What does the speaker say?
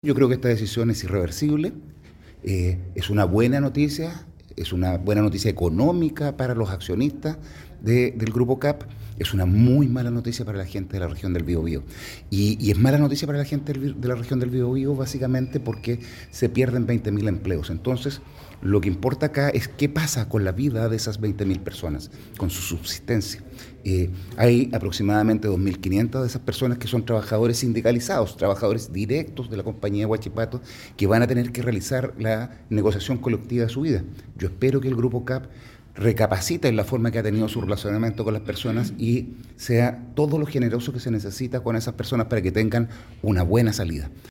Yo creo que esta decisión es irreversible, es una buena noticia, es una buena noticia económica para los accionistas del Grupo CAP, es una muy mala noticia para la gente de la región del Biobío. Y es mala noticia para la gente de la región del Biobío básicamente porque se pierden 20.000 empleos. Entonces, lo que importa acá es qué pasa con la vida de esas 20.000 personas, con su subsistencia. Hay aproximadamente 2.500 de esas personas que son trabajadores sindicalizados, trabajadores directos de la compañía Huachipato, que van a tener que realizar la negociación colectiva de su vida. Yo espero que el Grupo CAP recapacite en la forma que ha tenido su relacionamiento con las personas y sea todo lo generoso que se necesita con esas personas para que tengan una buena salida.